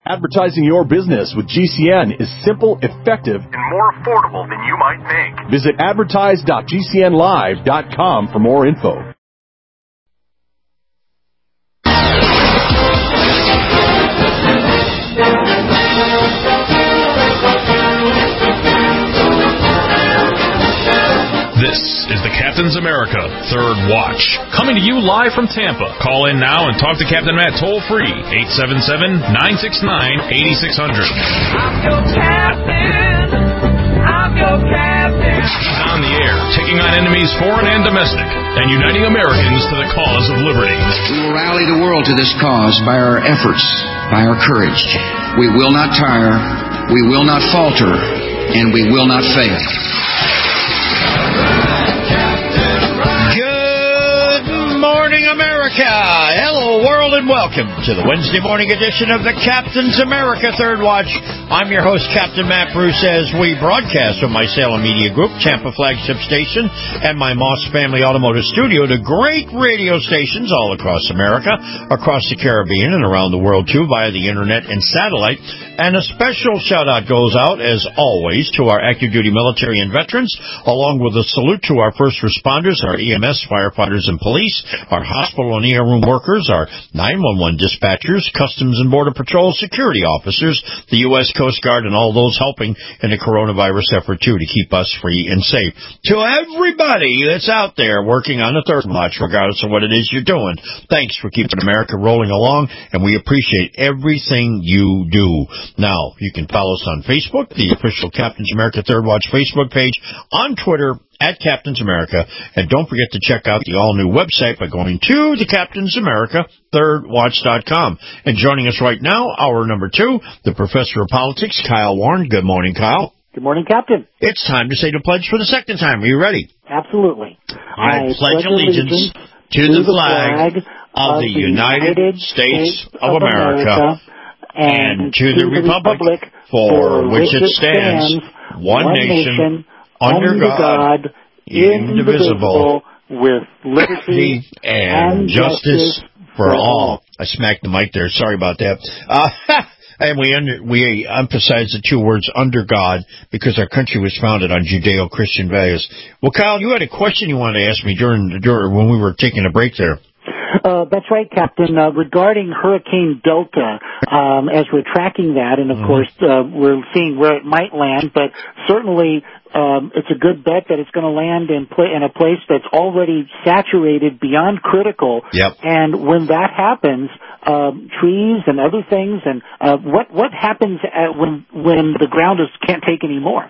Advertising your business with GCN is simple, effective, and more affordable than you might think. Visit advertise.gcnlive.com for more info. This is the Captain's America Third Watch, coming to you live from Tampa. Call in now and talk to Captain Matt toll-free, 877-969-8600. I'm your captain. I'm your captain. He's on the air, taking on enemies foreign and domestic, and uniting Americans to the cause of liberty. We will rally the world to this cause by our efforts, by our courage. We will not tire, we will not falter, and we will not fail. America! Hello, world, and welcome to the Wednesday morning edition of the Captain's America Third Watch. I'm your host, Captain Matt Bruce, as we broadcast from my Salem Media Group, Tampa flagship station, and my Moss Family Automotive Studio to great radio stations all across America, across the Caribbean, and around the world, too, via the internet and satellite. And a special shout-out goes out, as always, to our active duty military and veterans, along with a salute to our first responders, our EMS, firefighters, and police, our hospital and ER room workers, our 911 dispatchers, Customs and Border Patrol security officers, the U.S. Coast Guard, and all those helping in the coronavirus effort, too, to keep us free and safe. To everybody that's out there working on the Third Watch, regardless of what it is you're doing, thanks for keeping America rolling along, and we appreciate everything you do. Now, you can follow us on Facebook, the official Captain's America Third Watch Facebook page, on Twitter, at Captain's America, and don't forget to check out the all-new website by going to the Captain's America thirdwatch.com. And joining us right now, hour number 2, the Professor of Politics, Kyle Warren. Good morning, Kyle. Good morning, Captain. It's time to say the pledge for the second time. Are you ready? Absolutely. I pledge allegiance to the flag of the United States of America and to the republic for which it stands, one nation, under God, indivisible, with liberty and justice for all. I smacked the mic there. Sorry about that. And we emphasize the two words under God because our country was founded on Judeo-Christian values. Well, Kyle, you had a question you wanted to ask me during when we were taking a break there. That's right, Captain. Regarding Hurricane Delta, as we're tracking that, and of course we're seeing where it might land, but certainly it's a good bet that it's going to land in a place that's already saturated beyond critical. Yep. And when that happens, trees and other things, and what happens when the ground can't take any more?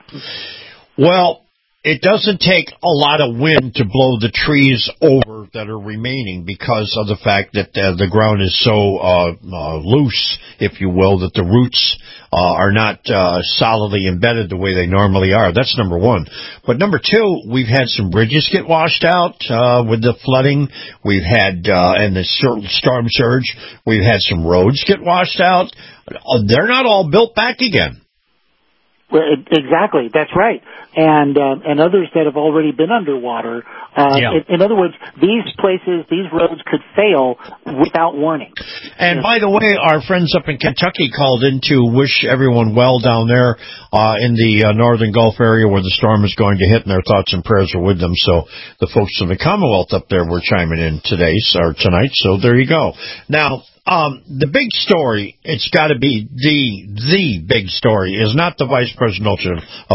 Well, it doesn't take a lot of wind to blow the trees over that are remaining because of the fact that the ground is so loose, if you will, that the roots are not solidly embedded the way they normally are. That's number one. But number two, we've had some bridges get washed out with the flooding. We've had, and the storm surge, we've had some roads get washed out. They're not all built back again. Well, exactly. That's right. And others that have already been underwater. In other words, these roads could fail without warning. And by the way, our friends up in Kentucky called in to wish everyone well down there in the northern Gulf area where the storm is going to hit, and their thoughts and prayers are with them. So the folks from the Commonwealth up there were chiming in tonight. So there you go. Now, the big story, it's got to be the big story, is not the vice presidential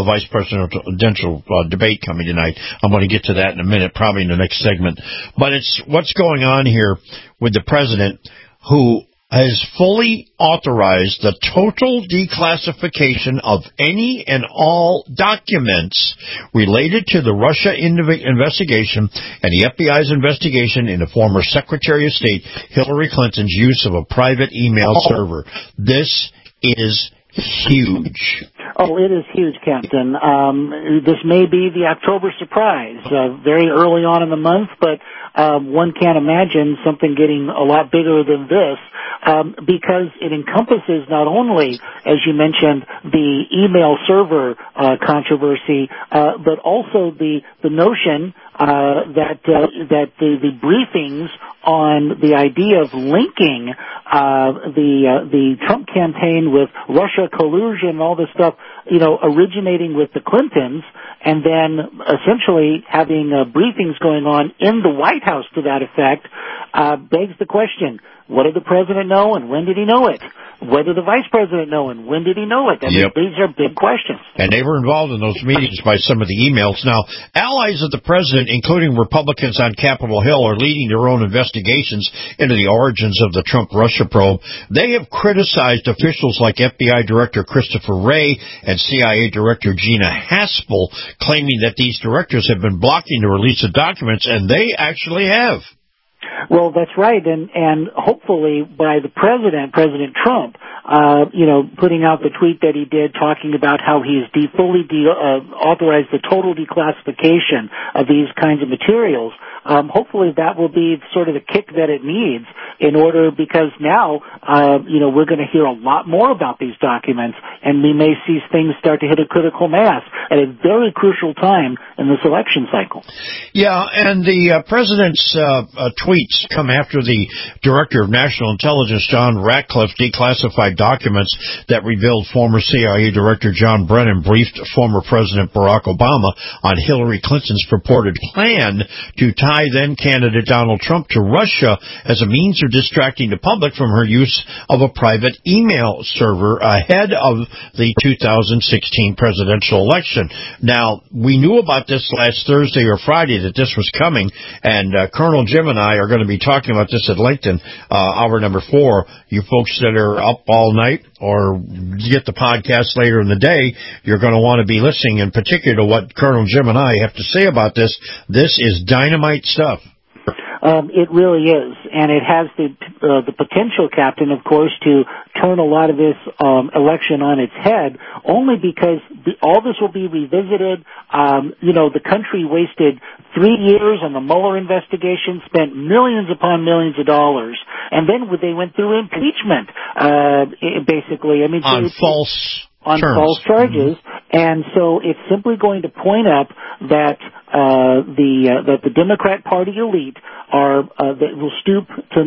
debate coming tonight. I'm going to get to that in a minute, probably in the next segment. But it's what's going on here with the president, who has fully authorized the total declassification of any and all documents related to the Russia investigation and the FBI's investigation into former Secretary of State Hillary Clinton's use of a private email server. This is huge. Oh, it is huge, Captain. This may be the October surprise, very early on in the month, but one can't imagine something getting a lot bigger than this, because it encompasses not only, as you mentioned, the email server controversy, but also the notion that the briefings on the idea of linking the Trump campaign with Russia collusion and all this stuff, originating with the Clintons, and then essentially having briefings going on in the White House to that effect, begs the question: what did the president know, and when did he know it? What did the vice president know, and when did he know it? These are big questions. And they were involved in those meetings by some of the emails. Now, allies of the president, including Republicans on Capitol Hill, are leading their own investigations into the origins of the Trump-Russia probe. They have criticized officials like FBI Director Christopher Wray and CIA Director Gina Haspel, claiming that these directors have been blocking the release of documents, and they actually have. Well, that's right, and hopefully by the President Trump, putting out the tweet that he did, talking about how he has fully authorized the total declassification of these kinds of materials. Hopefully that will be sort of the kick that it needs because now, we're going to hear a lot more about these documents, and we may see things start to hit a critical mass at a very crucial time in this election cycle. Yeah, and the president's tweets come after the Director of National Intelligence, John Ratcliffe, declassified documents that revealed former CIA Director John Brennan briefed former President Barack Obama on Hillary Clinton's purported plan to tie then-candidate Donald Trump to Russia as a means of distracting the public from her use of a private email server ahead of the 2016 presidential election. Now, we knew about this last Thursday or Friday that this was coming, and Colonel Jim and I are going to be talking about this at length in hour number 4. You folks that are up all night or get the podcast later in the day, you're going to want to be listening in particular to what Colonel Jim and I have to say about this. This is dynamite stuff. It really is, and it has the potential, Captain, of course, to turn a lot of this election on its head, only because all this will be revisited. The country wasted 3 years on the Mueller investigation, spent millions upon millions of dollars, and then they went through impeachment, basically. On false charges, and so it's simply going to point up that the Democrat Party elite that will stoop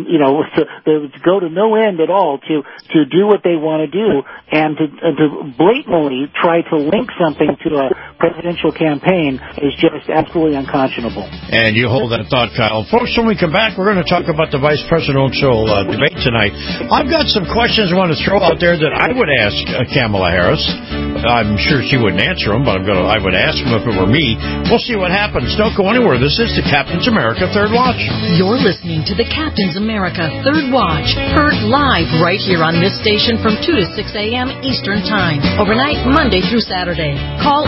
to go to no end at all to do what they want to do, and to blatantly try to link something to a presidential campaign is just absolutely unconscionable. And you hold that thought, Kyle. Folks, when we come back, we're going to talk about the vice presidential debate tonight. I've got some questions I want to throw out there that I would ask Kamala Harris. I'm sure she wouldn't answer them, but I would ask them if it were me. We'll see what happens. Don't go anywhere. This is the Captain's America Third Watch. You're listening to the Captain's America Third Watch, heard live right here on this station from 2 to 6 a.m. Eastern Time, overnight Monday through Saturday. Call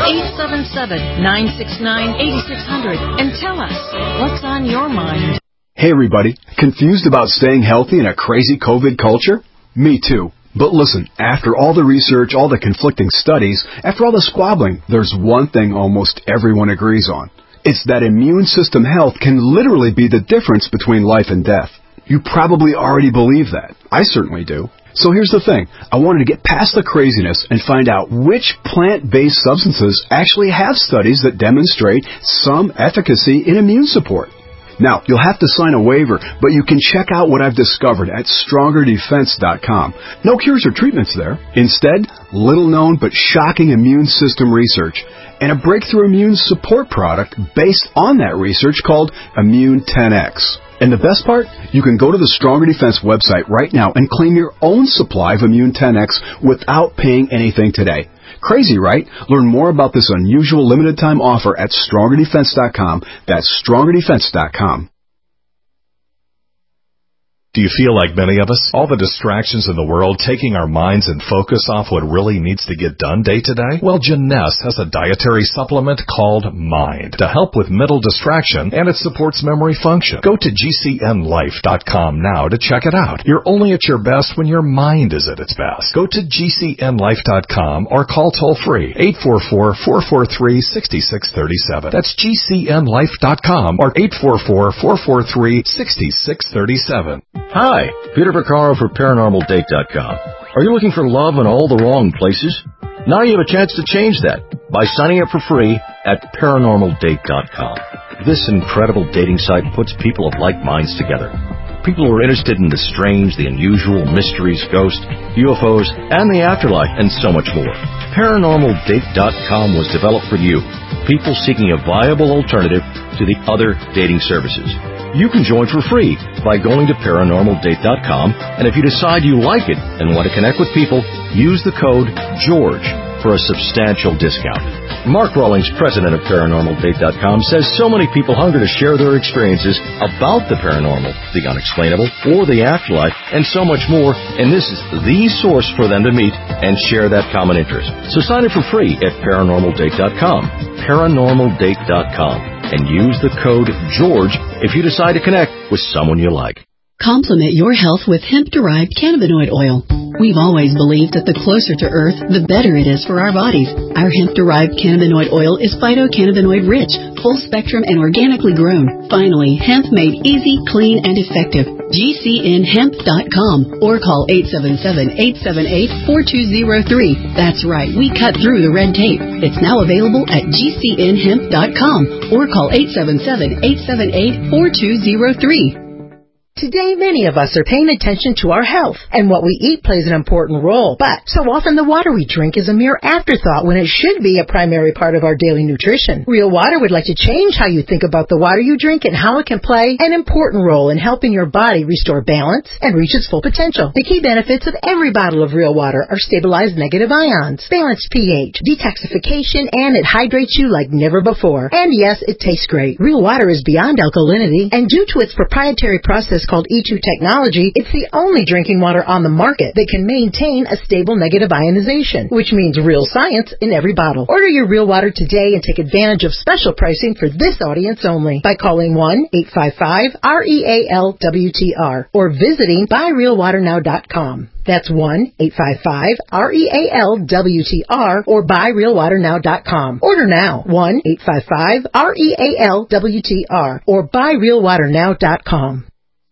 877-969-8600 and tell us what's on your mind. Hey everybody, confused about staying healthy in a crazy COVID culture? Me too. But listen, after all the research, all the conflicting studies, after all the squabbling, there's one thing almost everyone agrees on. It's that immune system health can literally be the difference between life and death. You probably already believe that. I certainly do. So here's the thing. I wanted to get past the craziness and find out which plant-based substances actually have studies that demonstrate some efficacy in immune support. Now, you'll have to sign a waiver, but you can check out what I've discovered at StrongerDefense.com. No cures or treatments there. Instead, little-known but shocking immune system research and a breakthrough immune support product based on that research called Immune 10X. And the best part? You can go to the Stronger Defense website right now and claim your own supply of Immune 10X without paying anything today. Crazy, right? Learn more about this unusual limited-time offer at StrongerDefense.com. That's StrongerDefense.com. Do you feel like many of us? All the distractions in the world taking our minds and focus off what really needs to get done day to day? Well, Jeunesse has a dietary supplement called Mind to help with mental distraction, and it supports memory function. Go to GCNlife.com now to check it out. You're only at your best when your mind is at its best. Go to GCNlife.com or call toll-free 844-443-6637. That's GCNlife.com or 844-443-6637. Hi, Peter Vaccaro for ParanormalDate.com. Are you looking for love in all the wrong places? Now you have a chance to change that by signing up for free at ParanormalDate.com. This incredible dating site puts people of like minds together. People who are interested in the strange, the unusual, mysteries, ghosts, UFOs, and the afterlife, and so much more. ParanormalDate.com was developed for you, people seeking a viable alternative to the other dating services. You can join for free by going to ParanormalDate.com, and if you decide you like it and want to connect with people, use the code GEORGE for a substantial discount. Mark Rawlings, president of ParanormalDate.com, says so many people hunger to share their experiences about the paranormal, the unexplainable, or the afterlife, and so much more, and this is the source for them to meet and share that common interest. So sign up for free at ParanormalDate.com, ParanormalDate.com, and use the code GEORGE if you decide to connect with someone you like. Complement your health with hemp-derived cannabinoid oil. We've always believed that the closer to Earth, the better it is for our bodies. Our hemp-derived cannabinoid oil is phytocannabinoid-rich, full-spectrum, and organically grown. Finally, hemp made easy, clean, and effective. GCNhemp.com or call 877-878-4203. That's right, we cut through the red tape. It's now available at GCNhemp.com or call 877-878-4203. Today, many of us are paying attention to our health, and what we eat plays an important role. But so often the water we drink is a mere afterthought when it should be a primary part of our daily nutrition. Real Water would like to change how you think about the water you drink and how it can play an important role in helping your body restore balance and reach its full potential. The key benefits of every bottle of Real Water are stabilized negative ions, balanced pH, detoxification, and it hydrates you like never before. And yes, it tastes great. Real Water is beyond alkalinity, and due to its proprietary process called E2 technology, it's the only drinking water on the market that can maintain a stable negative ionization, which means real science in every bottle. Order your Real Water today and take advantage of special pricing for this audience only by calling 1-855-REALWTR or visiting buyrealwaternow.com. That's 1-855-REALWTR or buyrealwaternow.com. Order now. 1-855-REALWTR or buyrealwaternow.com.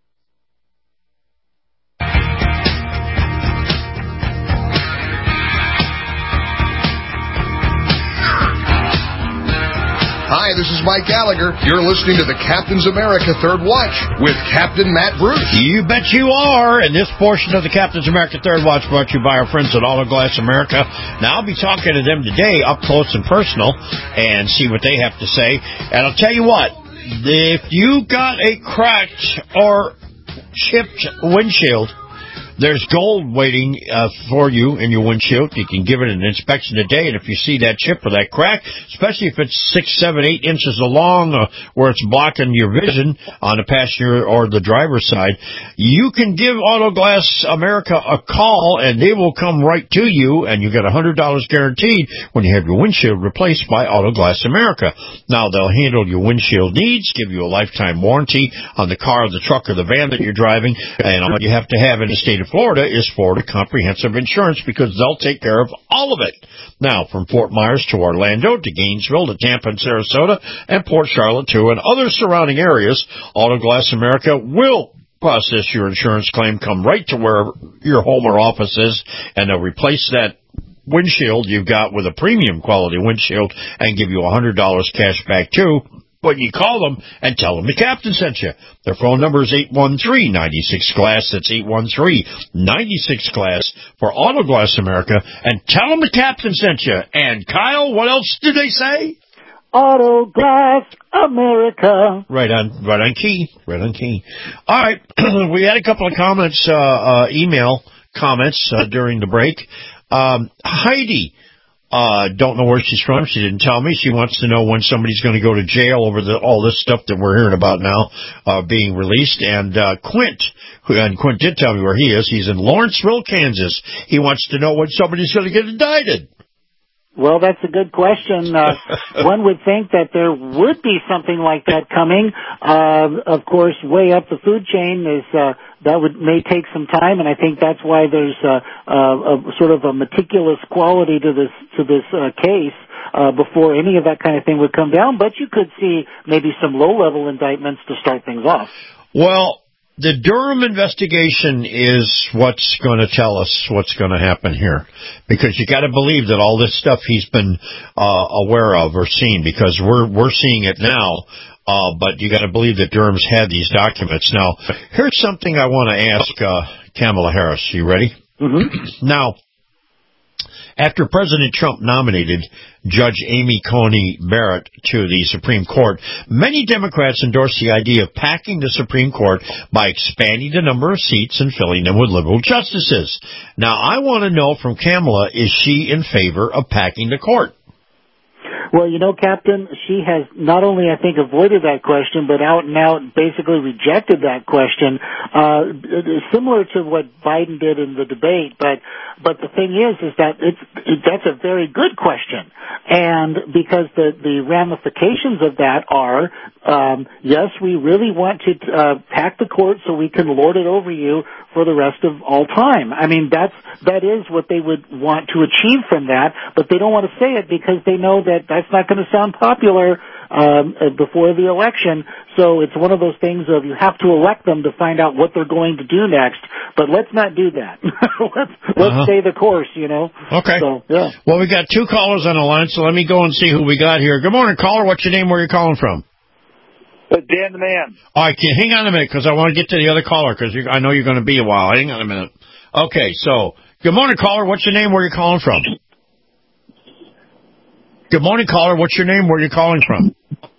Hi, this is Mike Gallagher. You're listening to the Captain's America Third Watch with Captain Matt Bruce. You bet you are. And this portion of the Captain's America Third Watch brought to you by our friends at Auto Glass America. Now, I'll be talking to them today up close and personal and see what they have to say. And I'll tell you what, if you got a cracked or chipped windshield, there's gold waiting for you in your windshield. You can give it an inspection today, and if you see that chip or that crack, especially if it's 6, 7, 8 inches along where it's blocking your vision on the passenger or the driver's side, you can give Auto Glass America a call, and they will come right to you, and you get $100 guaranteed when you have your windshield replaced by Auto Glass America. Now, they'll handle your windshield needs, give you a lifetime warranty on the car, the truck, or the van that you're driving, and all you have to have in the state of Florida is Florida Comprehensive Insurance, because they'll take care of all of it. Now, from Fort Myers to Orlando to Gainesville to Tampa and Sarasota and Port Charlotte too, and other surrounding areas, Auto Glass America will process your insurance claim, come right to where your home or office is, and they'll replace that windshield you've got with a premium quality windshield and give you $100 cash back too. But you call them and tell them the Captain sent you. Their phone number is 813-96-GLASS. That's 813-96-GLASS for Auto Glass America. And tell them the Captain sent you. And, Kyle, what else did they say? Auto Glass America. Right on key. All right. We had a couple of comments, email comments during the break. Heidi Don't know where she's from. She didn't tell me. She wants to know when somebody's going to go to jail over all this stuff that we're hearing about now being released. And Quint did tell me where he is. He's in Lawrenceville, Kansas. He wants to know when somebody's going to get indicted. Well, that's a good question. One would think that there would be something like that coming. Of course, way up the food chain is may take some time, and I think that's why there's a sort of a meticulous quality to this case before any of that kind of thing would come down. But you could see maybe some low-level indictments to start things off. Well, the Durham investigation is what's going to tell us what's going to happen here, because you got to believe that all this stuff he's been aware of or seen, because we're seeing it now. But you got to believe that Durham's had these documents. Now, here's something I want to ask Kamala Harris. You ready? Mm-hmm. Now, after President Trump nominated Judge Amy Coney Barrett to the Supreme Court, many Democrats endorsed the idea of packing the Supreme Court by expanding the number of seats and filling them with liberal justices. Now, I want to know from Kamala, is she in favor of packing the court? Well, Captain, she has not only, I think, avoided that question, but out and out basically rejected that question, similar to what Biden did in the debate. But the thing is that that's a very good question. And because the ramifications of that are, yes, we really want to pack the court so we can lord it over you for the rest of all time. I mean, that is what they would want to achieve from that, but they don't want to say it because they know that that's not going to sound popular before the election. So it's one of those things of you have to elect them to find out what they're going to do next. But let's not do that. let's stay the course, Okay. So, yeah. Well, we got two callers on the line, so let me go and see who we got here. Good morning, caller. What's your name? Where are you calling from? Dan the Man. All right, hang on a minute, because I want to get to the other caller, because I know you're going to be a while. Hang on a minute. Okay, so, good morning, caller. What's your name? Where are you calling from? Good morning, caller. What's your name? Where are you calling from?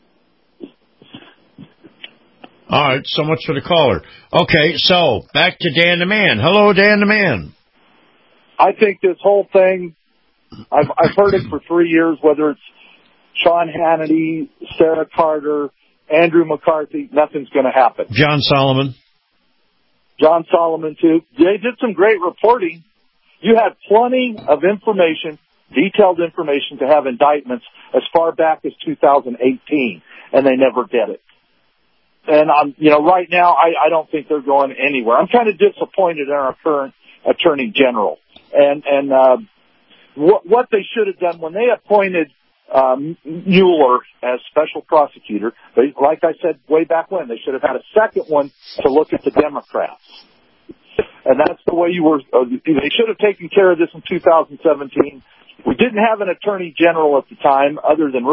All right, so much for the caller. Okay, so, back to Dan the Man. Hello, Dan the Man. I think this whole thing, I've heard it for 3 years, whether it's Sean Hannity, Sarah Carter, Andrew McCarthy, nothing's going to happen. John Solomon, too. They did some great reporting. You had plenty of information, detailed information to have indictments as far back as 2018, and they never did it. And right now, I don't think they're going anywhere. I'm kind of disappointed in our current Attorney General. And what they should have done when they appointed Mueller as special prosecutor, like I said way back when, they should have had a second one to look at the Democrats. And that's the way they should have taken care of this in 2017. We didn't have an attorney general at the time other than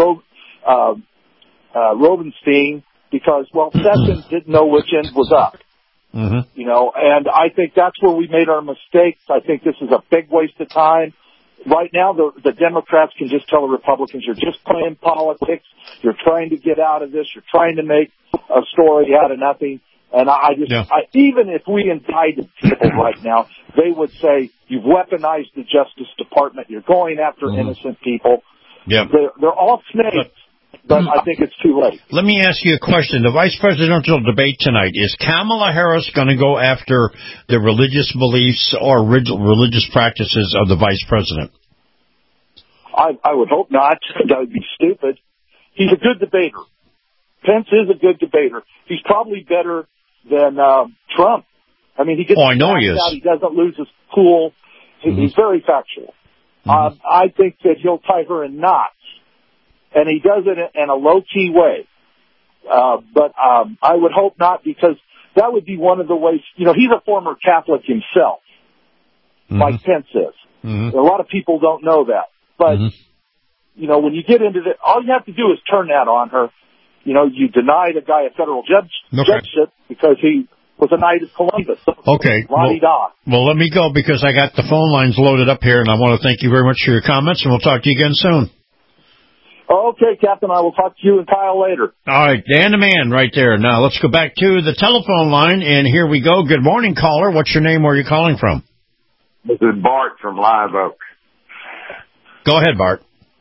Rosenstein because, Sessions didn't know which end was up. Mm-hmm. And I think that's where we made our mistakes. I think this is a big waste of time. Right now, the Democrats can just tell the Republicans, you're just playing politics. You're trying to get out of this. You're trying to make a story out of nothing. And even if we indicted people right now, they would say, you've weaponized the Justice Department. You're going after innocent people. Yeah. They're all snakes, but I think it's too late. Let me ask you a question. The vice presidential debate tonight, is Kamala Harris going to go after the religious beliefs or religious practices of the vice president? I would hope not. That would be stupid. He's a good debater. Pence is a good debater. He's probably better than Trump. I mean, he gets I know he is. Out. He doesn't lose his cool. He's very factual. I think that he'll tie her in knots, and he does it in a low-key way. But I would hope not, because that would be one of the ways. He's a former Catholic himself, like Pence is. A lot of people don't know that. But, when you get into it, all you have to do is turn that on her. You denied a guy a federal judgeship because he was a Knight of Columbus. Okay. Well, let me go because I got the phone lines loaded up here, and I want to thank you very much for your comments, and we'll talk to you again soon. Okay, Captain. I will talk to you and Kyle later. All right. Dan the Man right there. Now, let's go back to the telephone line, and here we go. Good morning, caller. What's your name? Where are you calling from? This is Bart from Live Oak. Go ahead, Bart.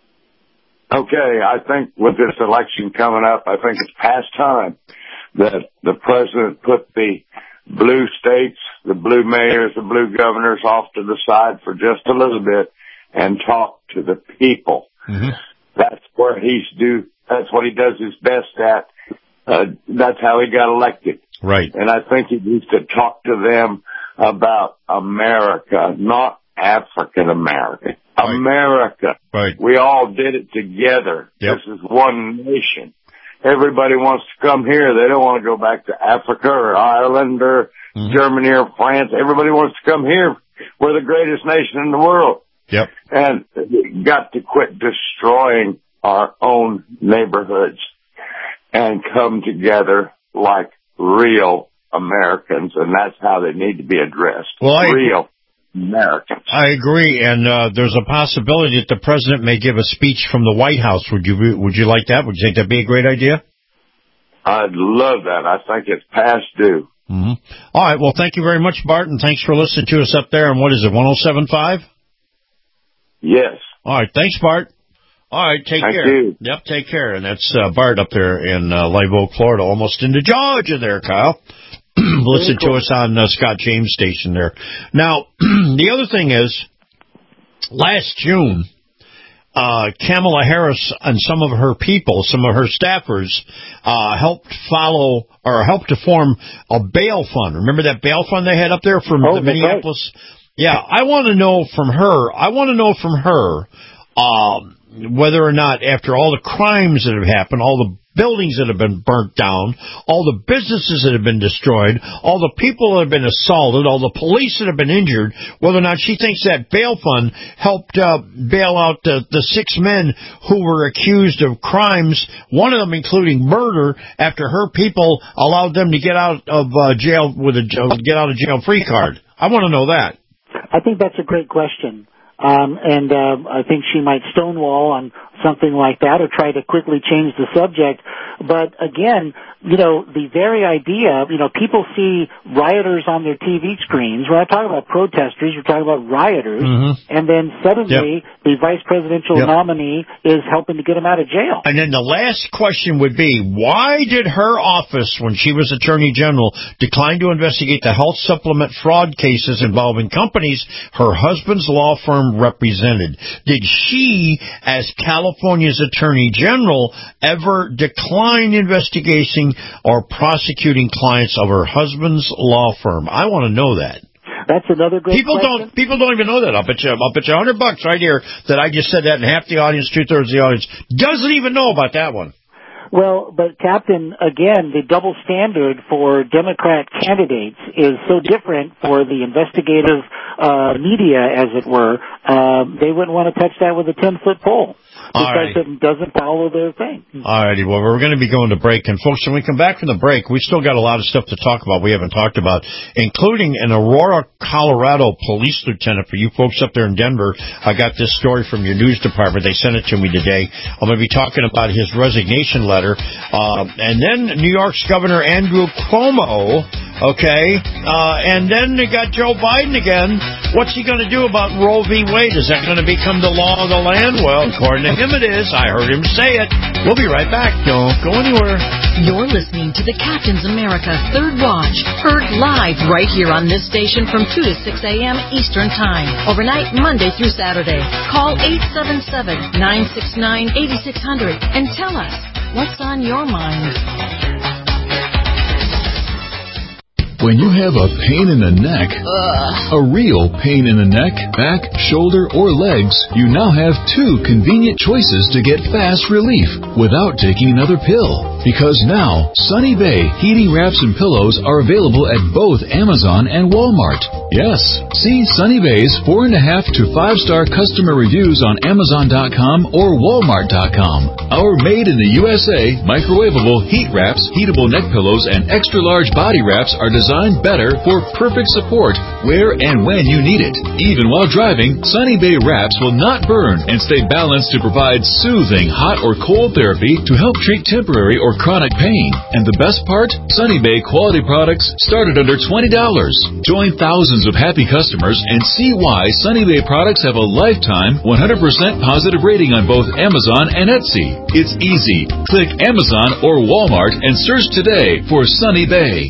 Okay, I think with this election coming up, I think it's past time that the president put the blue states, the blue mayors, the blue governors off to the side for just a little bit and talk to the people. Mm-hmm. That's what he does his best at. That's how he got elected. Right. And I think he needs to talk to them about America, not African American. Right. America. Right. We all did it together. Yep. This is one nation. Everybody wants to come here. They don't want to go back to Africa or Ireland or Germany or France. Everybody wants to come here. We're the greatest nation in the world. Yep. And we got to quit destroying our own neighborhoods and come together like real Americans, and that's how they need to be addressed. Well, real Americans. I agree, and there's a possibility that the president may give a speech from the White House. Would you like that? Would you think that'd be a great idea? I'd love that. I think it's past due. Mm-hmm. All right. Well, thank you very much, Bart, and thanks for listening to us up there. And what is it, 107.5? Yes. All right. Thanks, Bart. All right. Take care. Thank you. Yep. Take care. And that's Bart up there in Live Oak, Florida, almost into Georgia there, Kyle. Listen to us on Scott James Station there. Now, the other thing is, last June, Kamala Harris and some of her people, some of her staffers, helped to form a bail fund. Remember that bail fund they had up there from the Minneapolis? Right. Yeah, I want to know from her whether or not, after all the crimes that have happened, all the buildings that have been burnt down, all the businesses that have been destroyed, all the people that have been assaulted, all the police that have been injured, whether or not she thinks that bail fund helped bail out the 6 men who were accused of crimes, one of them including murder, after her people allowed them to get out of jail with a get out of jail free card. I want to know that. I think that's a great question. And I think she might stonewall on something like that or try to quickly change the subject. But again, the very idea, people see rioters on their TV screens. We're not talking about protesters, we're talking about rioters. And then suddenly the vice presidential nominee is helping to get them out of jail. And then the last question would be, why did her office, when she was Attorney General, decline to investigate the health supplement fraud cases involving companies her husband's law firm represented? Did she, as California's Attorney General, ever decline investigating or prosecuting clients of her husband's law firm? I want to know that. That's another great question. People don't even know that. I'll bet you $100 right here that I just said that, and half the audience, 2/3 of the audience, doesn't even know about that one. Well, but Captain, again, the double standard for Democrat candidates is so different for the investigative media, as it were. They wouldn't want to touch that with a 10-foot pole because it doesn't follow their thing. All righty. Well, we're going to be going to break. And, folks, when we come back from the break, we still got a lot of stuff to talk about we haven't talked about, including an Aurora, Colorado police lieutenant. For you folks up there in Denver, I got this story from your news department. They sent it to me today. I'm going to be talking about his resignation letter. And then New York's Governor Andrew Cuomo, and then they got Joe Biden again. What's he going to do about Roe v. Wade? Is that going to become the law of the land? Well, according to him it is. I heard him say it. We'll be right back. Don't go anywhere. You're listening to the Captain's America Third Watch, heard live right here on this station from 2 to 6 a.m. Eastern Time, overnight Monday through Saturday. Call 877-969-8600 and tell us what's on your mind. When you have a pain in the neck, a real pain in the neck, back, shoulder, or legs, you now have 2 convenient choices to get fast relief without taking another pill. Because now, Sunny Bay heating wraps and pillows are available at both Amazon and Walmart. Yes, see Sunny Bay's 4.5 to 5-star customer reviews on Amazon.com or Walmart.com. Our made in the USA microwavable heat wraps, heatable neck pillows, and extra large body wraps are designed better for perfect support where and when you need it. Even while driving, Sunny Bay wraps will not burn and stay balanced to provide soothing hot or cold therapy to help treat temporary or for chronic pain. And the best part? Sunny Bay quality products start at under $20. Join thousands of happy customers and see why Sunny Bay products have a lifetime 100% positive rating on both Amazon and Etsy. It's easy. Click Amazon or Walmart and search today for Sunny Bay.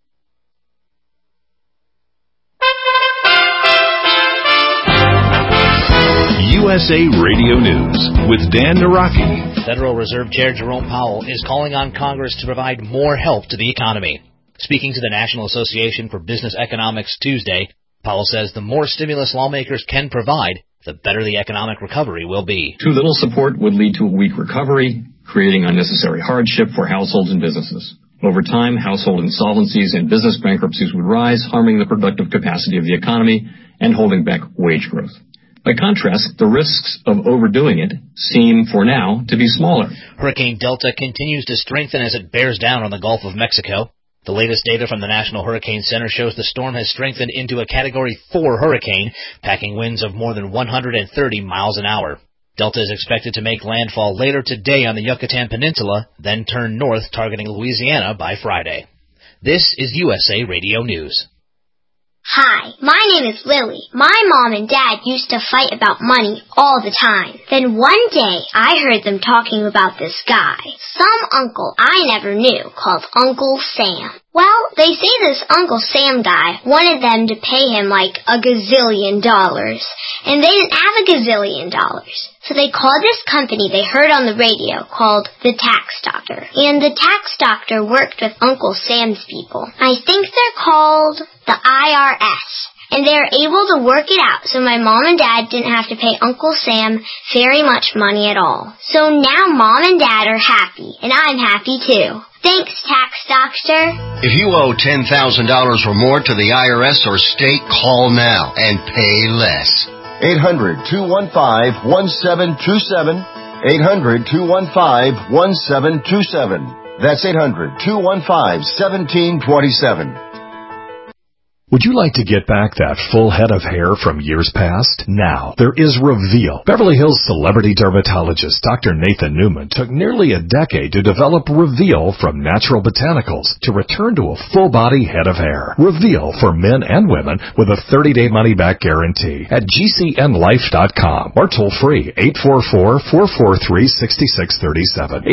USA Radio News with Dan Naraki. Federal Reserve Chair Jerome Powell is calling on Congress to provide more help to the economy. Speaking to the National Association for Business Economics Tuesday, Powell says the more stimulus lawmakers can provide, the better the economic recovery will be. Too little support would lead to a weak recovery, creating unnecessary hardship for households and businesses. Over time, household insolvencies and business bankruptcies would rise, harming the productive capacity of the economy and holding back wage growth. By contrast, the risks of overdoing it seem, for now, to be smaller. Hurricane Delta continues to strengthen as it bears down on the Gulf of Mexico. The latest data from the National Hurricane Center shows the storm has strengthened into a Category 4 hurricane, packing winds of more than 130 miles an hour. Delta is expected to make landfall later today on the Yucatan Peninsula, then turn north, targeting Louisiana by Friday. This is USA Radio News. Hi, my name is Lily. My mom and dad used to fight about money all the time. Then one day, I heard them talking about this guy, some uncle I never knew, called Uncle Sam. Well, they say this Uncle Sam guy wanted them to pay him like $1 gazillion, and they didn't have $1 gazillion. So they called this company they heard on the radio called the Tax Doctor. And the Tax Doctor worked with Uncle Sam's people. I think they're called the IRS. And they're able to work it out so my mom and dad didn't have to pay Uncle Sam very much money at all. So now mom and dad are happy, and I'm happy too. Thanks, Tax Doctor. If you owe $10,000 or more to the IRS or state, call now and pay less. 800-215-1727. 800-215-1727. That's 800-215-1727. Would you like to get back that full head of hair from years past? Now, there is Reveal. Beverly Hills celebrity dermatologist Dr. Nathan Newman took nearly a decade to develop Reveal from natural botanicals to return to a full-body head of hair. Reveal for men and women with a 30-day money-back guarantee at GCNlife.com or toll free 844-443-6637.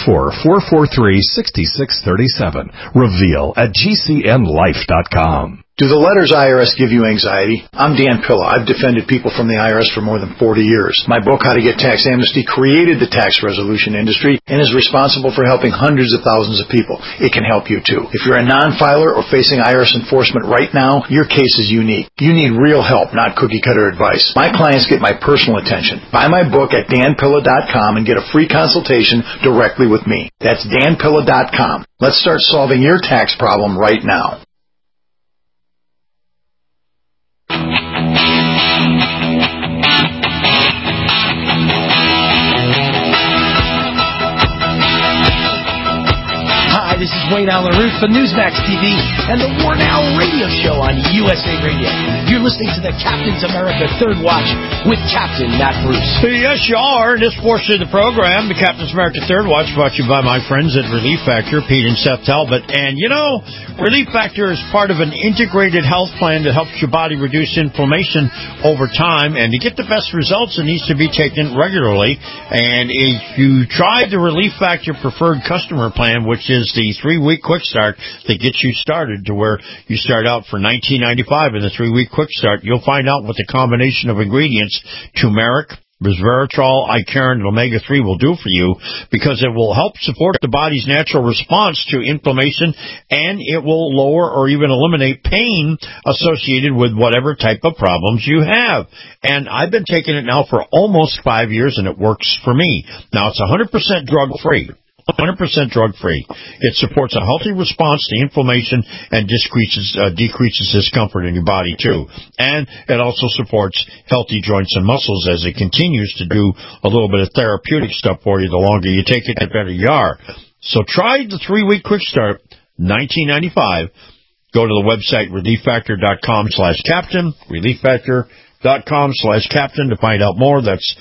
844-443-6637. Reveal at GCNlife.com. Do the letters IRS give you anxiety? I'm Dan Pilla. I've defended people from the IRS for more than 40 years. My book, How to Get Tax Amnesty, created the tax resolution industry and is responsible for helping hundreds of thousands of people. It can help you too. If you're a non-filer or facing IRS enforcement right now, your case is unique. You need real help, not cookie-cutter advice. My clients get my personal attention. Buy my book at danpilla.com and get a free consultation directly with me. That's danpilla.com. Let's start solving your tax problem right now. Hi, this is Wayne Allen Root for Newsmax TV and the War Now radio show on USA Radio. You're listening to the Captain's America Third Watch with Captain Matt Bruce. Yes, you are. In this portion of the program, the Captain's America Third Watch, brought to you by my friends at Relief Factor, Pete and Seth Talbot. And, you know, Relief Factor is part of an integrated health plan that helps your body reduce inflammation over time. And to get the best results, it needs to be taken regularly. And if you try the Relief Factor Preferred Customer Plan, which is the 3-week quick start that gets you started to where you start out for $19.95 in the 3-week quick start, you'll find out what the combination of ingredients, turmeric, resveratrol, Icarin, and omega-3 will do for you, because it will help support the body's natural response to inflammation, and it will lower or even eliminate pain associated with whatever type of problems you have. And I've been taking it now for almost 5 years, and it works for me. Now, it's 100% drug-free. 100% drug-free. It supports a healthy response to inflammation and decreases discomfort in your body, too. And it also supports healthy joints and muscles as it continues to do a little bit of therapeutic stuff for you. The longer you take it, the better you are. So try the 3-week quick start, $19.95. Go to the website, relieffactor.com/captain, Relief Factor. relieffactor.com/captain to find out more. That's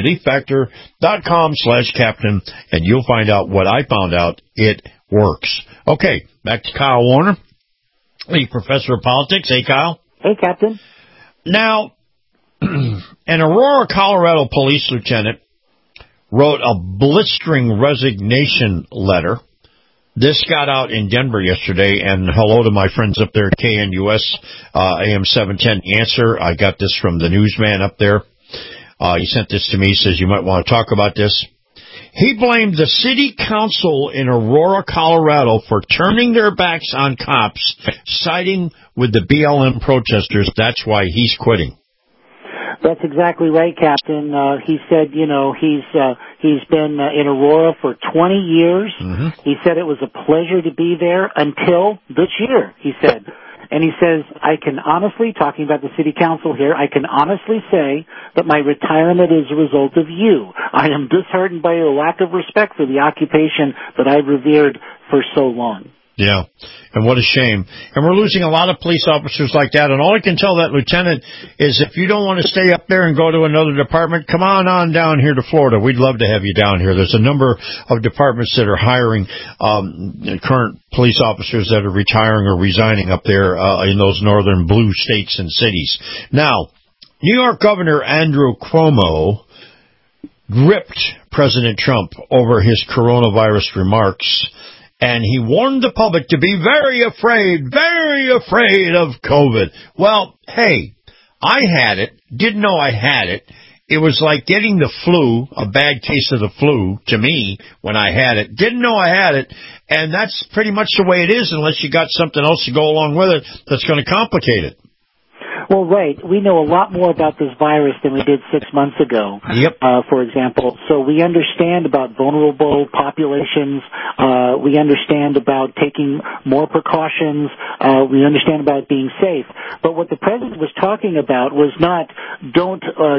relieffactor.com/captain, and you'll find out what I found out. It works. Okay, back to Kyle Warner, the professor of politics. Hey, Kyle. Hey, Captain. Now, an Aurora, Colorado police lieutenant wrote a blistering resignation letter. This got out in Denver yesterday, and hello to my friends up there at KNUS, AM 710 Answer. I got this from the newsman up there. He sent this to me, says you might want to talk about this. He blamed the city council in Aurora, Colorado for turning their backs on cops, siding with the BLM protesters. That's why he's quitting. That's exactly right, Captain. He said, he's been in Aurora for 20 years. Mm-hmm. He said it was a pleasure to be there until this year, he said. And he says, I can honestly, talking about the city council here, I can honestly say that my retirement is a result of you. I am disheartened by your lack of respect for the occupation that I've revered for so long. Yeah, and what a shame. And we're losing a lot of police officers like that. And all I can tell that lieutenant is if you don't want to stay up there and go to another department, come on down here to Florida. We'd love to have you down here. There's a number of departments that are hiring current police officers that are retiring or resigning up there in those northern blue states and cities. Now, New York Governor Andrew Cuomo gripped President Trump over his coronavirus remarks. And he warned the public to be very afraid of COVID. Well, hey, I had it, didn't know I had it. It was like getting the flu, a bad case of the flu, to me, when I had it. Didn't know I had it, and that's pretty much the way it is unless you got something else to go along with it that's going to complicate it. Well, right. We know a lot more about this virus than we did 6 months ago, for example. So we understand about vulnerable populations. We understand about taking more precautions. We understand about being safe. But what the president was talking about was not don't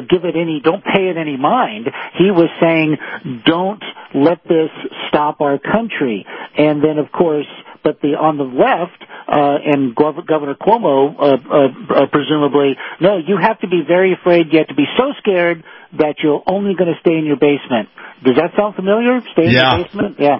pay it any mind. He was saying don't let this stop our country. And then, of course, but on the left, and Governor Cuomo, presumably, no, you have to be very afraid. You have to be so scared that you're only going to stay in your basement. Does that sound familiar? Stay in your basement? Yeah.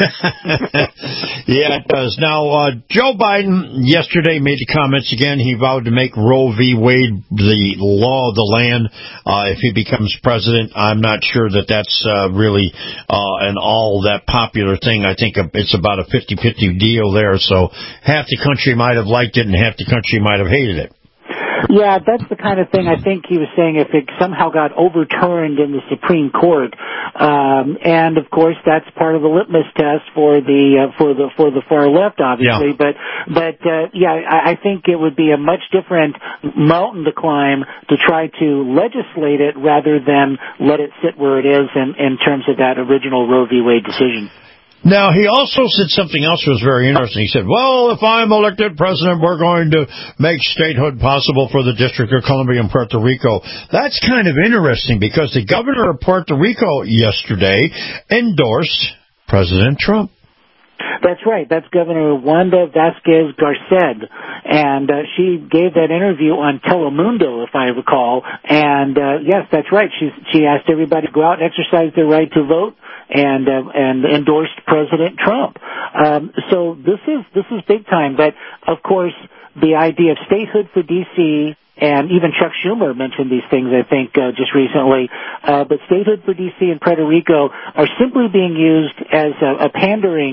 Yeah, it does. Now, Joe Biden yesterday made the comments again. He vowed to make Roe v. Wade the law of the land if he becomes president. I'm not sure that's really an all that popular thing. I think it's about a 50-50 deal there. So half the country might have liked it and half the country might have hated it. Yeah, that's the kind of thing I think he was saying if it somehow got overturned in the Supreme Court. And of course that's part of the litmus test for the far left, obviously. Yeah. But I think it would be a much different mountain to climb to try to legislate it rather than let it sit where it is in terms of that original Roe v. Wade decision. Now, he also said something else that was very interesting. He said, well, if I'm elected president, we're going to make statehood possible for the District of Columbia and Puerto Rico. That's kind of interesting because the governor of Puerto Rico yesterday endorsed President Trump. That's right. That's Governor Wanda Vasquez Garced. And she gave that interview on Telemundo, if I recall. And yes, that's right. She asked everybody to go out and exercise their right to vote and endorsed President Trump. So this is big time. But of course, the idea of statehood for D.C., and even Chuck Schumer mentioned these things, I think, just recently. But statehood for D.C. and Puerto Rico are simply being used as a pandering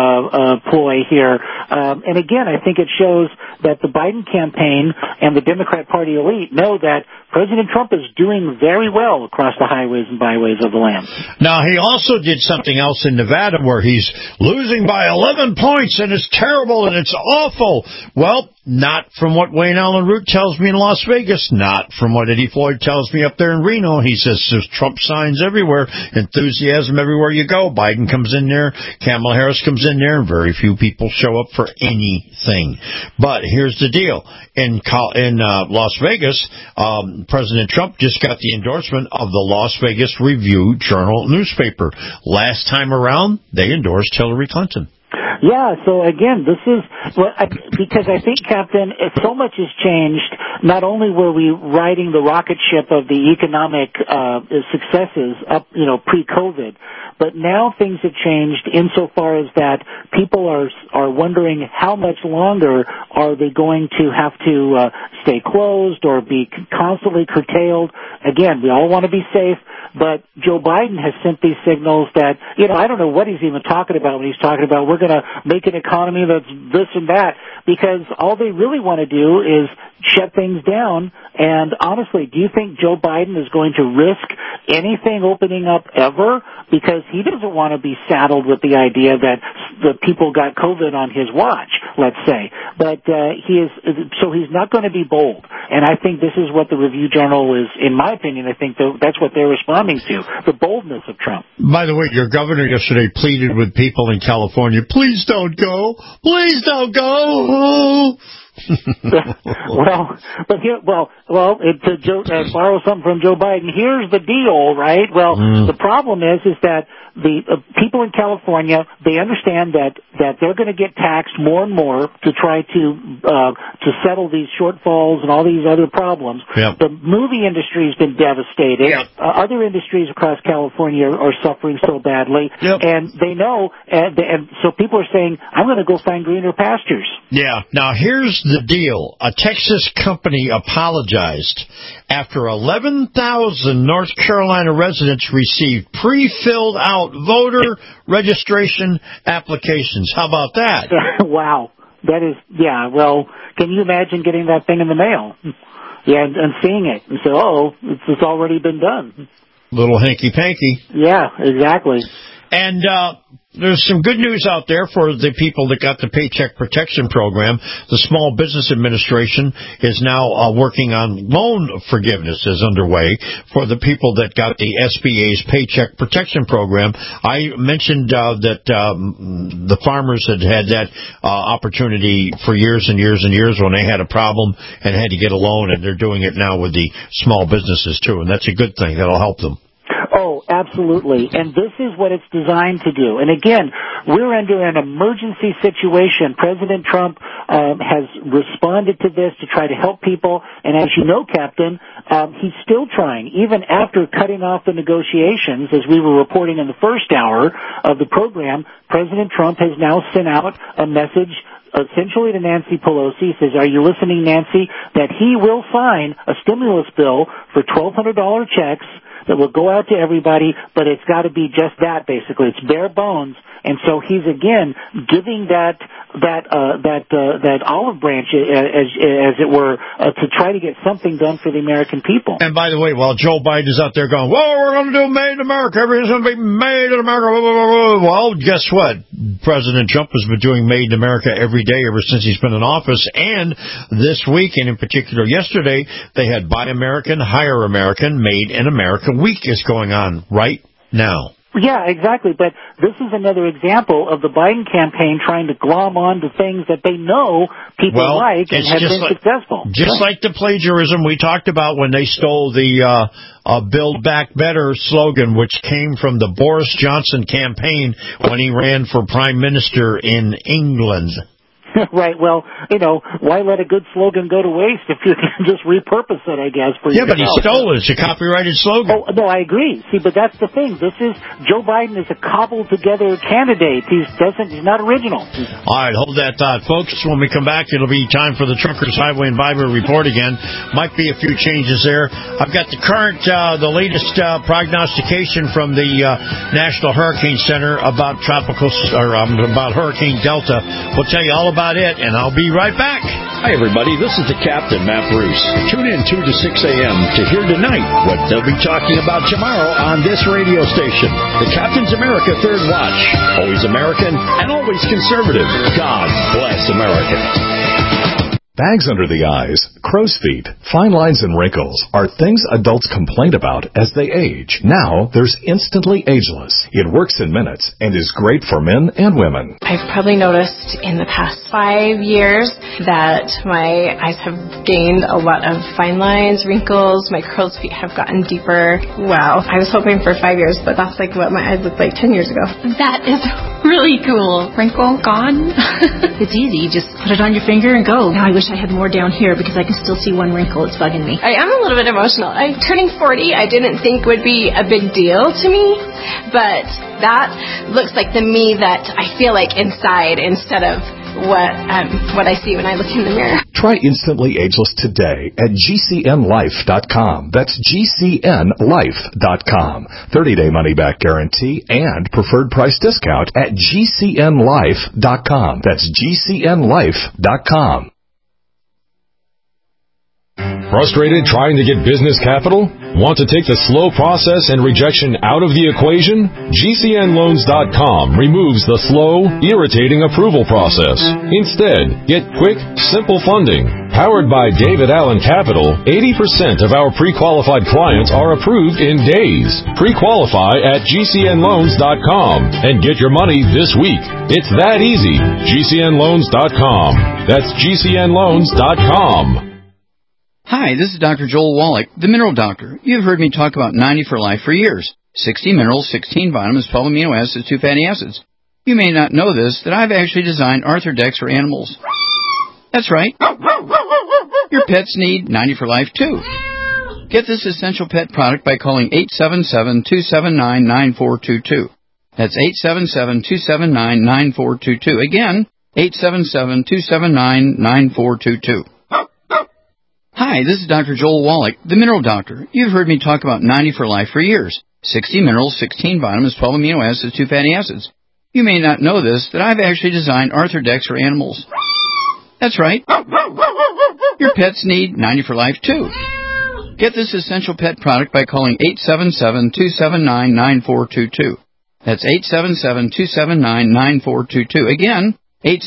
ploy here. And again, I think it shows that the Biden campaign and the Democrat Party elite know that President Trump is doing very well across the highways and byways of the land. Now, he also did something else in Nevada where he's losing by 11 points, and it's terrible and it's awful. Well, not from what Wayne Allen Root tells me in Las Vegas, not from what Eddie Floyd tells me up there in Reno. He says there's Trump signs everywhere, enthusiasm everywhere you go. Biden comes in there, Kamala Harris comes in there, and very few people show up for anything. But here's the deal. In Las Vegas, President Trump just got the endorsement of the Las Vegas Review Journal newspaper. Last time around, they endorsed Hillary Clinton. Yeah, so again, this is because I think, Captain, so much has changed. Not only were we riding the rocket ship of the economic successes up, pre-COVID, but now things have changed insofar as that people are wondering how much longer are they going to have to stay closed or be constantly curtailed. Again, we all want to be safe. But Joe Biden has sent these signals that, I don't know what he's even talking about when he's talking about we're going to make an economy that's this and that, because all they really want to do is shut things down. And honestly, do you think Joe Biden is going to risk anything opening up ever? Because he doesn't want to be saddled with the idea that the people got COVID on his watch, let's say. But he's not going to be bold. And I think this is what the Review Journal is, in my opinion, I think that's what they're responding to, the boldness of Trump. By the way, your governor yesterday pleaded with people in California, please don't go. Please don't go. To borrow something from Joe Biden, here's the deal, right? Well, the problem is that the people in California, they understand that they're going to get taxed more and more to try to settle these shortfalls and all these other problems. Yep. The movie industry has been devastated. Yep. Other industries across California are suffering so badly, yep. and they know, and so people are saying, I'm going to go find greener pastures. Yeah. Now, here's the deal. A Texas company apologized after 11,000 North Carolina residents received pre-filled out voter registration applications. How about that? Wow. That is, yeah, well, can you imagine getting that thing in the mail? Yeah, and seeing it and say, it's already been done. Little hanky-panky. Yeah, exactly. And there's some good news out there for the people that got the Paycheck Protection Program. The Small Business Administration is now working on loan forgiveness is underway for the people that got the SBA's Paycheck Protection Program. I mentioned that the farmers had that opportunity for years and years and years when they had a problem and had to get a loan, and they're doing it now with the small businesses, too, and that's a good thing. That'll help them. Oh, absolutely. And this is what it's designed to do. And again, we're under an emergency situation. President Trump has responded to this to try to help people. And as you know, Captain, he's still trying. Even after cutting off the negotiations, as we were reporting in the first hour of the program, President Trump has now sent out a message essentially to Nancy Pelosi. He says, are you listening, Nancy? That he will sign a stimulus bill for $1,200 checks that will go out to everybody, but it's got to be just that, basically. It's bare bones. And so he's, again, giving that olive branch, as it were, to try to get something done for the American people. And by the way, while Joe Biden is out there going, we're going to do Made in America, everything's going to be made in America, blah, blah, blah, blah. Well, guess what? President Trump has been doing Made in America every day ever since he's been in office. And this week, and in particular yesterday, they had Buy American, Hire American, Made in America Week is going on right now. Yeah, exactly. But this is another example of the Biden campaign trying to glom on to things that they know people like and have been successful. Just like the plagiarism we talked about when they stole the Build Back Better slogan, which came from the Boris Johnson campaign when he ran for Prime Minister in England. Right. Well, why let a good slogan go to waste if you can just repurpose it, I guess, for yourself. Yeah, but he stole it. It's a copyrighted slogan. Oh, no, I agree. See, but that's the thing. Joe Biden is a cobbled-together candidate. He's not original. All right, hold that thought, folks. When we come back, it'll be time for the Truckers Highway and Byway Report again. Might be a few changes there. I've got the latest prognostication from the National Hurricane Center about about Hurricane Delta. We'll tell you all about it, and I'll be right back. Hi, everybody. This is the Captain, Matt Bruce. Tune in 2 to 6 a.m. to hear tonight what they'll be talking about tomorrow on this radio station. The Captain's America Third Watch. Always American and always conservative. God bless America. Bags under the eyes, crow's feet, fine lines and wrinkles are things adults complain about as they age. Now, there's Instantly Ageless. It works in minutes and is great for men and women. I've probably noticed in the past 5 years that my eyes have gained a lot of fine lines, wrinkles, my crow's feet have gotten deeper. Wow. I was hoping for 5 years, but that's like what my eyes looked like 10 years ago. That is Really cool. Wrinkle gone. It's easy. You just put it on your finger and go. Now I wish I had more down here because I can still see one wrinkle. It's bugging me. I am a little bit emotional. I'm turning 40. I didn't think would be a big deal to me, but that looks like the me that I feel like inside instead of what I see when I look in the mirror. Try Instantly Ageless today at GCNLife.com. That's GCNLife.com. 30-day money-back guarantee and preferred price discount at GCNLife.com. That's GCNLife.com. Frustrated trying to get business capital? Want to take the slow process and rejection out of the equation? GCNLoans.com removes the slow, irritating approval process. Instead, get quick, simple funding. Powered by David Allen Capital, 80% of our pre-qualified clients are approved in days. Pre-qualify at GCNLoans.com and get your money this week. It's that easy. GCNLoans.com. That's GCNLoans.com. Hi, this is Dr. Joel Wallach, the Mineral Doctor. You've heard me talk about 90 for Life for years. 60 minerals, 16 vitamins, 12 amino acids, 2 fatty acids. You may not know this, that I've actually designed Arthrodex for animals. That's right. Your pets need 90 for Life, too. Get this essential pet product by calling 877-279-9422. That's 877-279-9422. Again, 877-279-9422. Hi, this is Dr. Joel Wallach, the Mineral Doctor. You've heard me talk about 90 for Life for years. 60 minerals, 16 vitamins, 12 amino acids, 2 fatty acids. You may not know this, that I've actually designed Arthrodex for animals. That's right. Your pets need 90 for Life, too. Get this essential pet product by calling 877-279-9422. That's 877-279-9422. Again,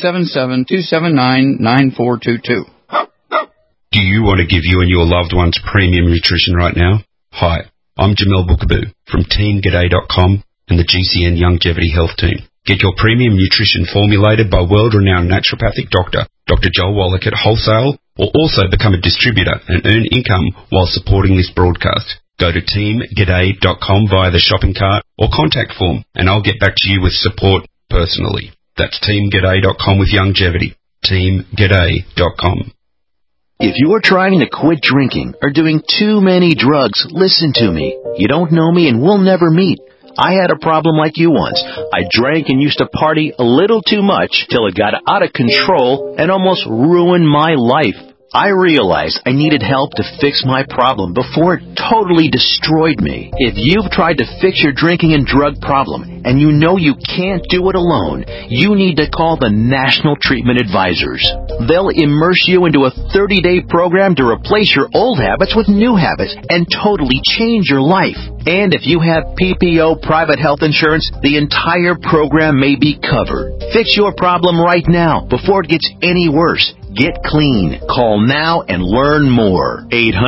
877-279-9422. Do you want to give you and your loved ones premium nutrition right now? Hi, I'm Jamel Bookaboo from TeamGaday.com and the GCN Longevity Health Team. Get your premium nutrition formulated by world-renowned naturopathic doctor, Dr. Joel Wallach at wholesale, or also become a distributor and earn income while supporting this broadcast. Go to TeamGaday.com via the shopping cart or contact form, and I'll get back to you with support personally. That's TeamGaday.com with longevity. TeamGaday.com. If you're trying to quit drinking or doing too many drugs, listen to me. You don't know me and we'll never meet. I had a problem like you once. I drank and used to party a little too much till it got out of control and almost ruined my life. I realized I needed help to fix my problem before it totally destroyed me. If you've tried to fix your drinking and drug problem and you know you can't do it alone, you need to call the National Treatment Advisors. They'll immerse you into a 30-day program to replace your old habits with new habits and totally change your life. And if you have PPO private health insurance, the entire program may be covered. Fix your problem right now before it gets any worse. Get clean. Call now and learn more.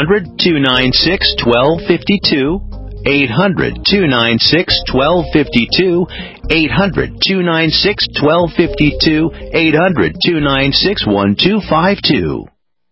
800-296-1252. 800-296-1252. 800-296-1252. 800-296-1252.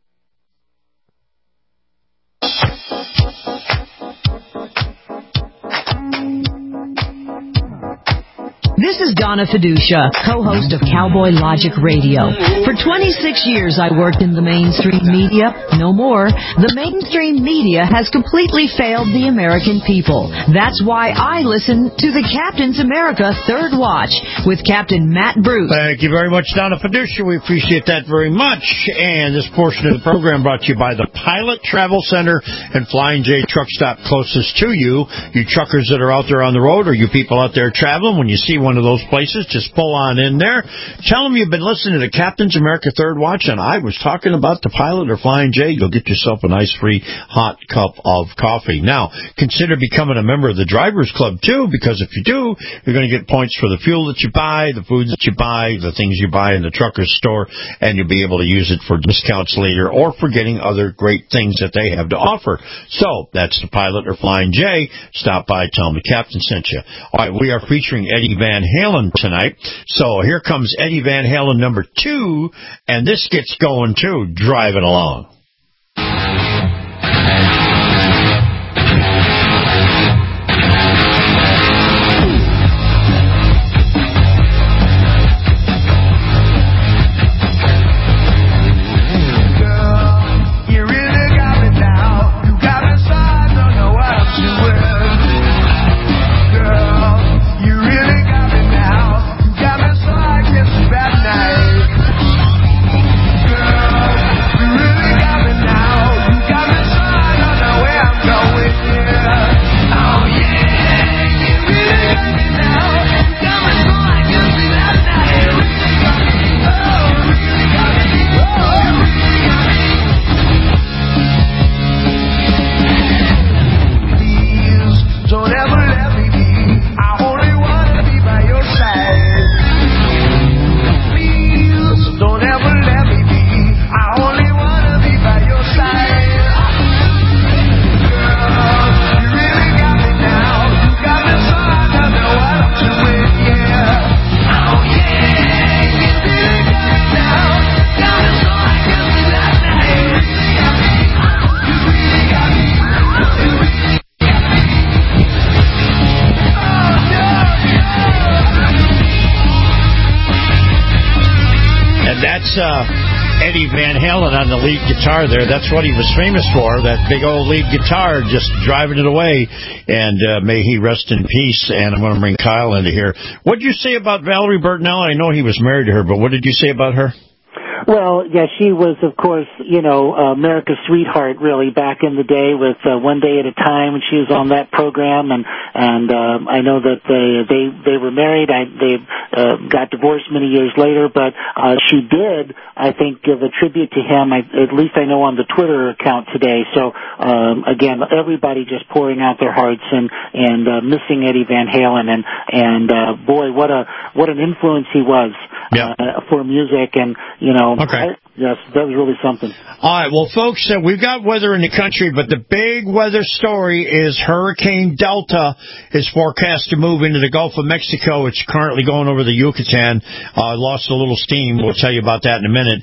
This is Donna Fiducia, co-host of Cowboy Logic Radio. For 26 years, I worked in the mainstream media. No more. The mainstream media has completely failed the American people. That's why I listen to the Captain's America Third Watch with Captain Matt Bruce. Thank you very much, Donna Fiducia. We appreciate that very much. And this portion of the program brought to you by the Pilot Travel Center and Flying J Truck Stop closest to you. You truckers that are out there on the road, or you people out there traveling, when you see one of those places, just pull on in there. Tell them you've been listening to Captain's America Third Watch, and I was talking about the Pilot or Flying J. You'll get yourself a nice free hot cup of coffee. Now, consider becoming a member of the Drivers Club, too, because if you do, you're going to get points for the fuel that you buy, the foods that you buy, the things you buy in the trucker's store, and you'll be able to use it for discounts later or for getting other great things that they have to offer. So, that's the Pilot or Flying J. Stop by, tell them the Captain sent you. All right, we are featuring Eddie Van Halen tonight. So here comes Eddie Van Halen number 2, and this gets going too. Drive it along. That's Eddie Van Halen on the lead guitar there. That's what he was famous for, that big old lead guitar, just driving it away. And may he rest in peace. And I'm going to bring Kyle into here. What did you say about Valerie Bertinelli? I know he was married to her, but what did you say about her? Well, yeah, she was, of course, America's sweetheart, really, back in the day with One Day at a Time, when she was on that program, and I know that they were married. They got divorced many years later, but she did, I think, give a tribute to him. At least I know on the Twitter account today. So again, everybody just pouring out their hearts and missing Eddie Van Halen, and boy, what an influence he was for music, and Okay. Yes, that was really something. All right, well, folks, we've got weather in the country, but the big weather story is Hurricane Delta is forecast to move into the Gulf of Mexico. It's currently going over the Yucatan. Lost a little steam. We'll tell you about that in a minute.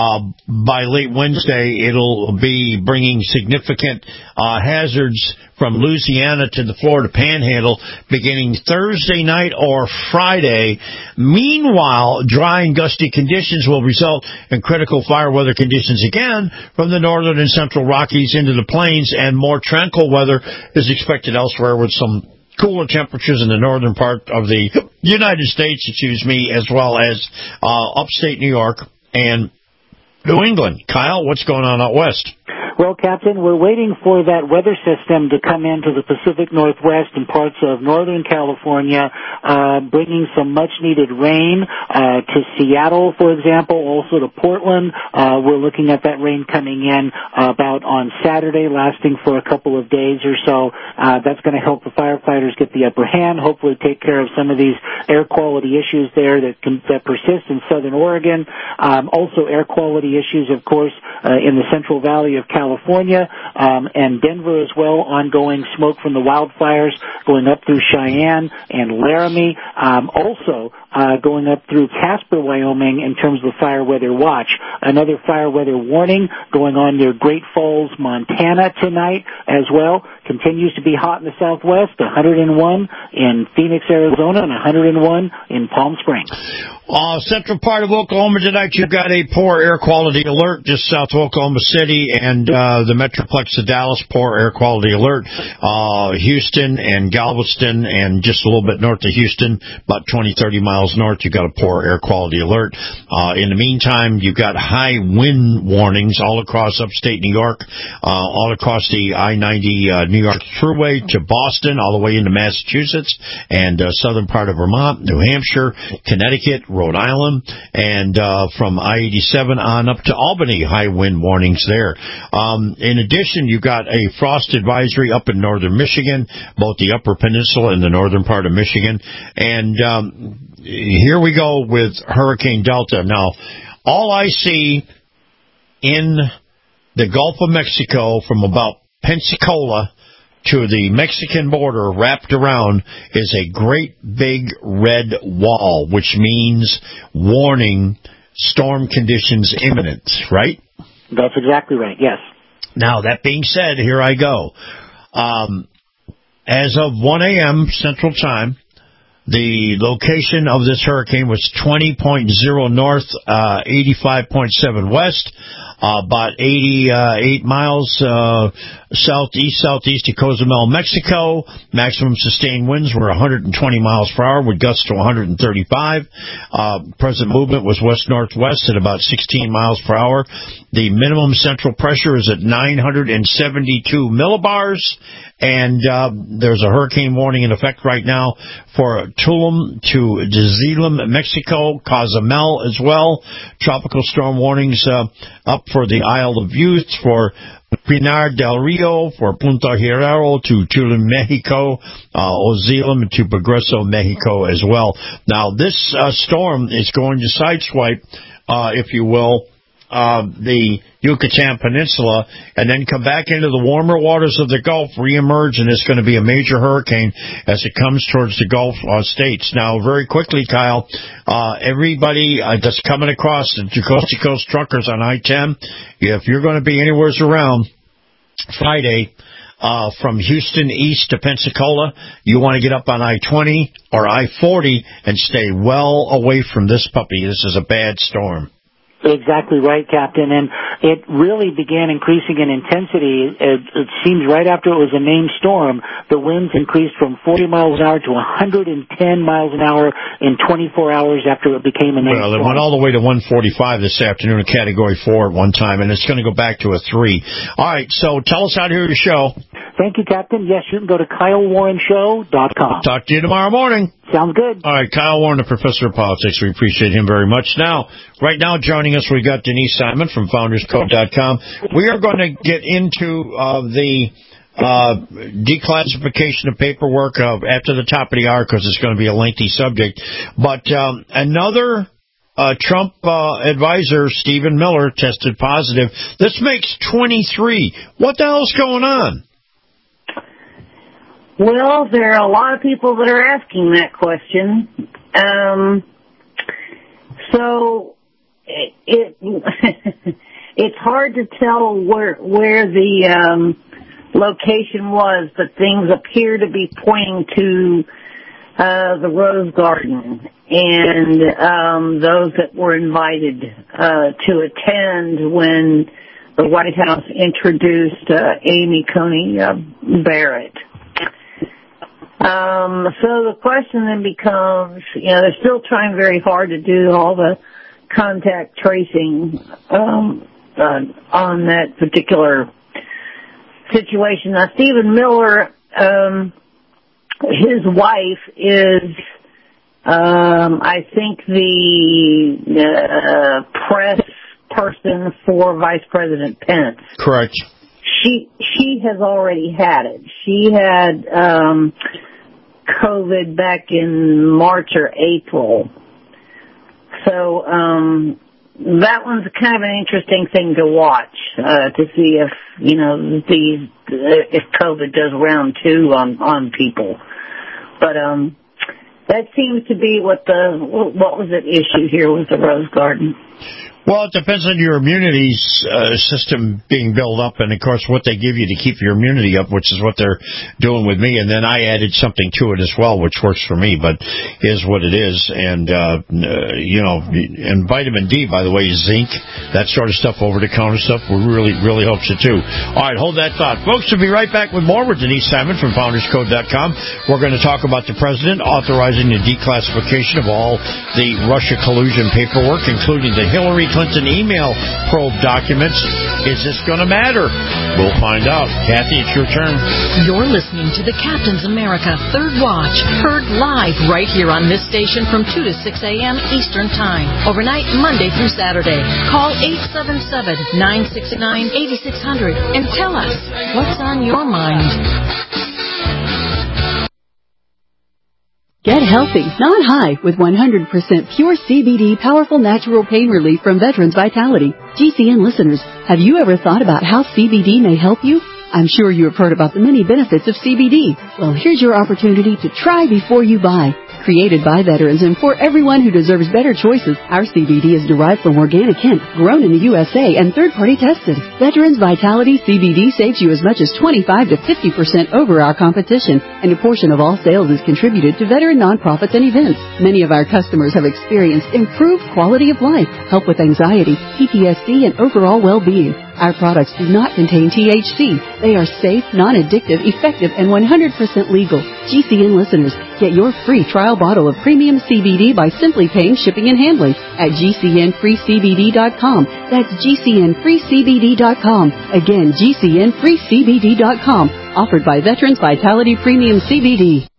By late Wednesday, it'll be bringing significant hazards from Louisiana to the Florida Panhandle beginning Thursday night or Friday. Meanwhile, dry and gusty conditions will result in critical fire weather conditions again from the northern and central Rockies into the plains, and more tranquil weather is expected elsewhere with some cooler temperatures in the northern part of the United States, as well as upstate New York and New England. Kyle, what's going on out west? Well, Captain, we're waiting for that weather system to come into the Pacific Northwest and parts of Northern California, bringing some much-needed rain to Seattle, for example, also to Portland. We're looking at that rain coming in about on Saturday, lasting for a couple of days or so. That's going to help the firefighters get the upper hand, hopefully take care of some of these air quality issues there that persist in southern Oregon. Also air quality issues, of course, in the Central Valley of California, and Denver as well, ongoing smoke from the wildfires going up through Cheyenne and Laramie, also going up through Casper, Wyoming in terms of the fire weather watch. Another fire weather warning going on near Great Falls, Montana tonight as well. Continues to be hot in the southwest, 101 in Phoenix, Arizona, and 101 in Palm Springs. Central part of Oklahoma tonight, you've got a poor air quality alert just south of Oklahoma City and the Metroplex of Dallas, poor air quality alert. Houston and Galveston and just a little bit north of Houston, about 20-30 miles north, you've got a poor air quality alert. In the meantime, you've got high wind warnings all across upstate New York, all across the I-90 New York Thruway to Boston, all the way into Massachusetts and southern part of Vermont, New Hampshire, Connecticut, Rhode Island, and from I-87 on up to Albany, high wind warnings there. In addition, you've got a frost advisory up in northern Michigan, both the Upper Peninsula and the northern part of Michigan. And here we go with Hurricane Delta. Now, all I see in the Gulf of Mexico from about Pensacola to the Mexican border wrapped around is a great big red wall, which means warning, storm conditions imminent, right? That's exactly right, yes. Now, that being said, here I go. As of 1 a.m. Central Time, the location of this hurricane was 20.0 north, 85.7 west, about 88 miles southeast of Cozumel, Mexico. Maximum sustained winds were 120 miles per hour with gusts to 135. Present movement was west-northwest at about 16 miles per hour. The minimum central pressure is at 972 millibars, and there's a hurricane warning in effect right now for Tulum to Zealand, Mexico, Cozumel as well. Tropical storm warnings up for the Isle of Youth, for Pinar del Rio, for Punta Hierro, to Tulum, Mexico, Ozilam to Progreso, Mexico as well. Now, this storm is going to sideswipe, if you will, the Yucatan Peninsula, and then come back into the warmer waters of the Gulf, reemerge, and it's going to be a major hurricane as it comes towards the Gulf states. Now, very quickly, Kyle, everybody that's coming across the coast-to-coast truckers on I-10, if you're going to be anywhere around Friday, from Houston east to Pensacola, you want to get up on I-20 or I-40 and stay well away from this puppy. This is a bad storm. Exactly right, Captain. And it really began increasing in intensity. It seems right after it was a named storm, the winds increased from 40 miles an hour to 110 miles an hour in 24 hours after it became a named storm. Well, it went all the way to 145 this afternoon, a Category 4 at one time, and it's going to go back to a 3. All right, so tell us how to hear your show. Thank you, Captain. Yes, you can go to KyleWarrenShow.com. Talk to you tomorrow morning. Sounds good. All right, Kyle Warren, the professor of politics. We appreciate him very much. Right now, joining us, we've got Denise Simon from FoundersCode.com. We are going to get into the declassification of paperwork after the top of the hour because it's going to be a lengthy subject. But another Trump advisor, Stephen Miller, tested positive. This makes 23. What the hell's going on? Well, there are a lot of people that are asking that question. So it's hard to tell where the location was, but things appear to be pointing to the Rose Garden and those that were invited to attend when the White House introduced Amy Coney Barrett. So the question then becomes, they're still trying very hard to do all the contact tracing on that particular situation. Now, Stephen Miller, his wife is, I think, the press person for Vice President Pence. Correct. She has already had it. She had COVID back in March or April. So that one's kind of an interesting thing to watch to see if if COVID does round 2 on people. But that seems to be what was at issue here with the Rose Garden. Well, it depends on your immunity system being built up and, of course, what they give you to keep your immunity up, which is what they're doing with me. And then I added something to it as well, which works for me, but is what it is. And, and vitamin D, by the way, zinc, that sort of stuff, over-the-counter stuff, really, really helps you, too. All right, hold that thought. Folks, we'll be right back with more with Denise Simon from FoundersCode.com. We're going to talk about the president authorizing the declassification of all the Russia collusion paperwork, including the Hillary Clinton email probe documents. Is this going to matter? We'll find out. Kathy, it's your turn. You're listening to the Captain's America Third Watch, heard live right here on this station from 2 to 6 a.m. Eastern Time, overnight Monday through Saturday. Call 877-969-8600 and tell us what's on your mind. Get healthy, not high, with 100% pure CBD powerful natural pain relief from Veterans Vitality. GCN listeners, have you ever thought about how CBD may help you? I'm sure you have heard about the many benefits of CBD. Well, here's your opportunity to try before you buy. Created by veterans and for everyone who deserves better choices, our CBD is derived from organic hemp, grown in the USA, and third-party tested. Veterans Vitality CBD saves you as much as 25 to 50% over our competition, and a portion of all sales is contributed to veteran nonprofits and events. Many of our customers have experienced improved quality of life, help with anxiety, PTSD, and overall well-being. Our products do not contain THC. They are safe, non-addictive, effective, and 100% legal. GCN listeners, get your free trial bottle of premium CBD by simply paying shipping and handling at GCNFreeCBD.com. That's GCNFreeCBD.com. Again, GCNFreeCBD.com. Offered by Veterans Vitality Premium CBD.